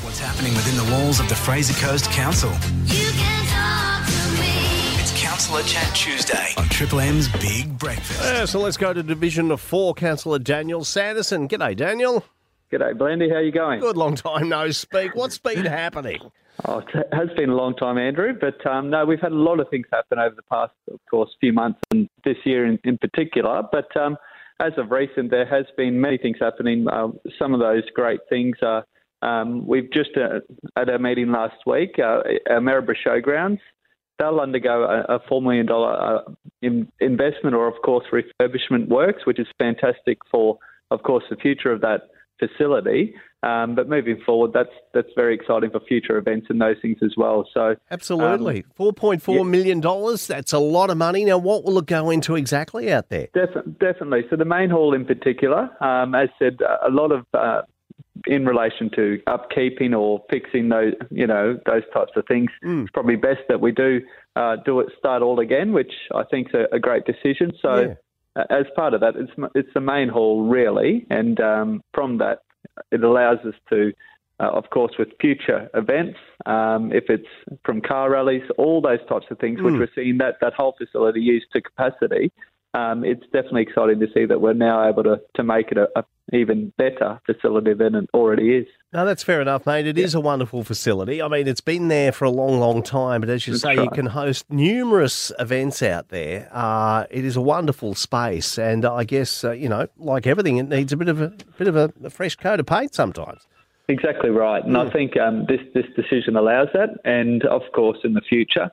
What's happening within the walls of the Fraser Coast Council? You can talk to me. It's Councillor Chat Tuesday on Triple M's Big Breakfast. So let's go to Division 4, Councillor Daniel Sanderson. G'day, Daniel. G'day, Blendy. How you going? Good, long time no speak. What's been happening? Oh, it has been a long time, Andrew, but no, we've had a lot of things happen over the past, of course, few months and this year in particular. But as of recent, there has been many things happening. Some of those great things are we've just at our meeting last week, our Maryborough Showgrounds, they'll undergo a $4 million investment or, of course, refurbishment works, which is fantastic for, of course, the future of that facility. But moving forward, that's very exciting for future events and those things as well. So absolutely, $4.4 million. That's a lot of money. Now, what will it go into exactly out there? Definitely. So the main hall in particular, as said, a lot of in relation to upkeeping or fixing those, those types of things. It's probably best that we do start all again, which I think is a great decision. So as part of that, it's the main hall really, and from that, it allows us to, of course, with future events, if it's from car rallies, all those types of things, which we're seeing that whole facility used to capacity. It's definitely exciting to see that we're now able to make it a even better facility than it already is. No, that's fair enough, mate. It is a wonderful facility. I mean, it's been there for a long, long time, but as you say, you can host numerous events out there. It is a wonderful space, and I guess, like everything, it needs a bit of a fresh coat of paint sometimes. Exactly right, and I think this decision allows that, and of course, in the future,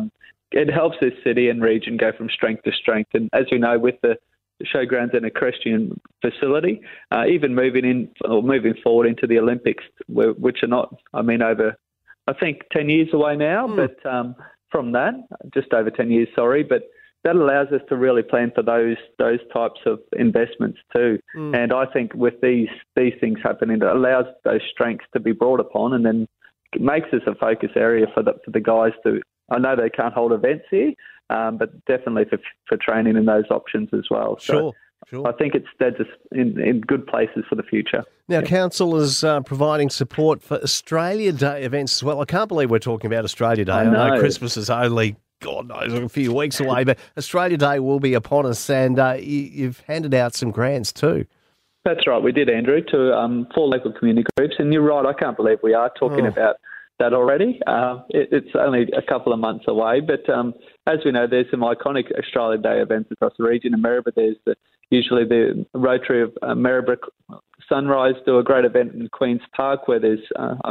it helps this city and region go from strength to strength. And as we know, with the Showgrounds and equestrian facility, even moving forward into the Olympics, which are not, over, I think, 10 years away now, but from that, just over 10 years, but that allows us to really plan for those types of investments too. And I think with these things happening, it allows those strengths to be brought upon, and then it makes us a focus area for the guys to. I know they can't hold events here, but definitely for training and those options as well. So Sure. I think it steads us in good places for the future. Now, Council is providing support for Australia Day events as well. I can't believe we're talking about Australia Day. I know Christmas is only, God knows, a few weeks away, but Australia Day will be upon us, and you've handed out some grants too. That's right, we did, Andrew, to 4 local community groups. And you're right, I can't believe we are talking about that already. It's only a couple of months away, but as we know, there's some iconic Australia Day events across the region. In Maryborough, there's usually the Rotary of Maryborough Sunrise do a great event in Queen's Park where there's,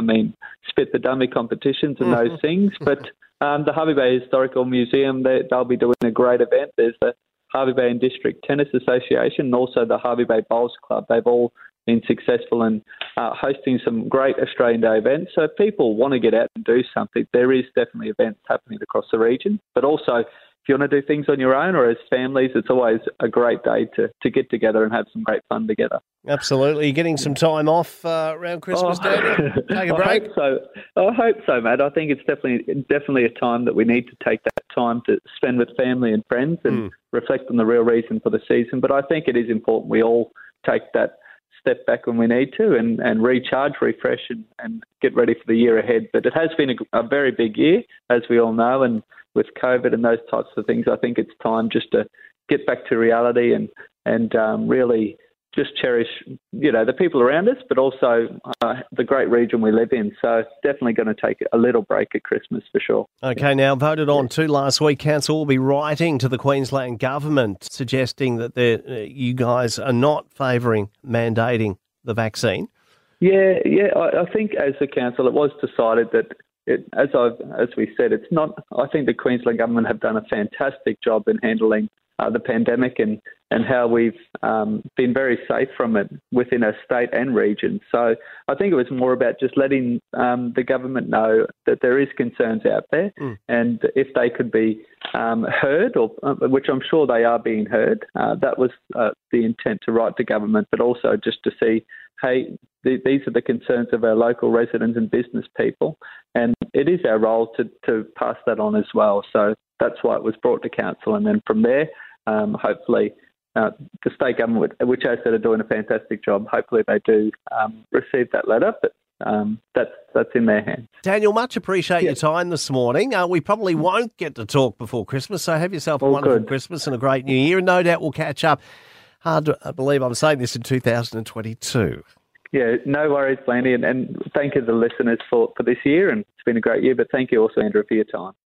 spit the dummy competitions and those things. But the Hervey Bay Historical Museum, they'll be doing a great event. There's the Hervey Bay and District Tennis Association and also the Hervey Bay Bowls Club. They've all been successful in hosting some great Australian Day events. So if people want to get out and do something, there is definitely events happening across the region. But also, if you want to do things on your own or as families, it's always a great day to get together and have some great fun together. Absolutely. You're getting some time off around Christmas, Daniel? Take a break? I hope so, Matt. I think it's definitely a time that we need to take that time to spend with family and friends and reflect on the real reason for the season. But I think it is important we all take that step back when we need to and recharge, refresh and get ready for the year ahead. But it has been a very big year, as we all know, and with COVID and those types of things, I think it's time just to get back to reality and really just cherish, the people around us, but also the great region we live in. So definitely going to take a little break at Christmas for sure. Okay, now voted on too last week. Council will be writing to the Queensland government suggesting that you guys are not favouring mandating the vaccine. Yeah. I think as a council, it was decided that as we said, it's not. I think the Queensland government have done a fantastic job in handling the pandemic and how we've been very safe from it within our state and region. So I think it was more about just letting the government know that there is concerns out there and if they could be heard, or which I'm sure they are being heard, that was the intent to write to government, but also just to see, hey, these are the concerns of our local residents and business people, and it is our role to pass that on as well. So that's why it was brought to council, and then from there, hopefully, the state government, which I said are doing a fantastic job, hopefully they do receive that letter. But that's in their hands. Daniel, much appreciate your time this morning. We probably won't get to talk before Christmas, so have yourself a wonderful Christmas and a great New Year, and no doubt we'll catch up. Hard to believe I'm saying this in 2022. Yeah, no worries, Blaney, and thank you to the listeners for this year, and it's been a great year, but thank you also, Andrew, for your time.